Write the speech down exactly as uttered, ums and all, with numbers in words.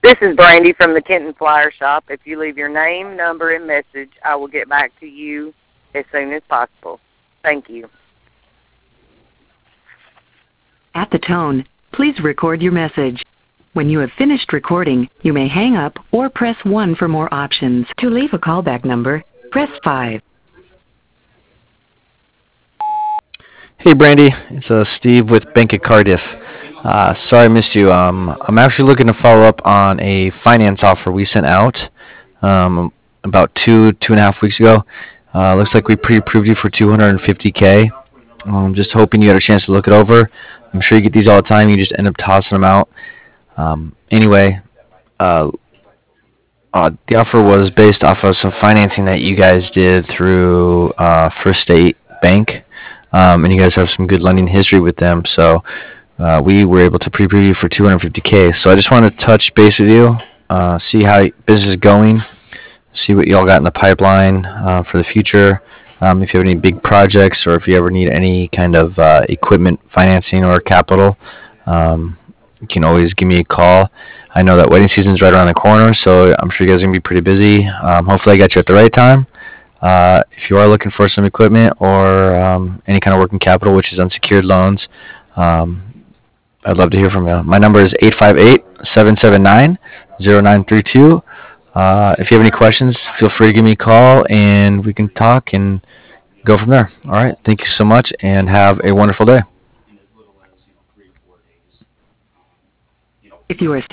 This is Brandy from the Kenton Flyer Shop. If you leave your name, number, and message, I will get back to you as soon as possible. Thank you. At the tone, please record your message. When you have finished recording, you may hang up or press one for more options. To leave a callback number, press five. Hey Brandy, it's uh, Steve with Bank of Cardiff. Uh, sorry I missed you. Um, I'm actually looking to follow up on a finance offer we sent out um, about two, two and a half weeks ago. Uh, looks like we pre-approved you for two hundred fifty K. Um, just hoping you had a chance to look it over. I'm sure you get these all the time. You just end up tossing them out. Um, anyway, uh, uh, the offer was based off of some financing that you guys did through uh, First State Bank, um, and you guys have some good lending history with them. So uh, we were able to pre-approve you for two hundred fifty K. So I just want to touch base with you, uh, see how business is going, see what y'all got in the pipeline uh, for the future. Um, if you have any big projects or if you ever need any kind of uh, equipment financing or capital, um, you can always give me a call. I know that wedding season is right around the corner, so I'm sure you guys are going to be pretty busy. Um, hopefully I got you at the right time. Uh, if you are looking for some equipment or um, any kind of working capital, which is unsecured loans, um, I'd love to hear from you. My number is eight five eight, seven seven nine, zero nine three two. Uh, if you have any questions, feel free to give me a call and we can talk and go from there. All right. Thank you so much and have a wonderful day. If you are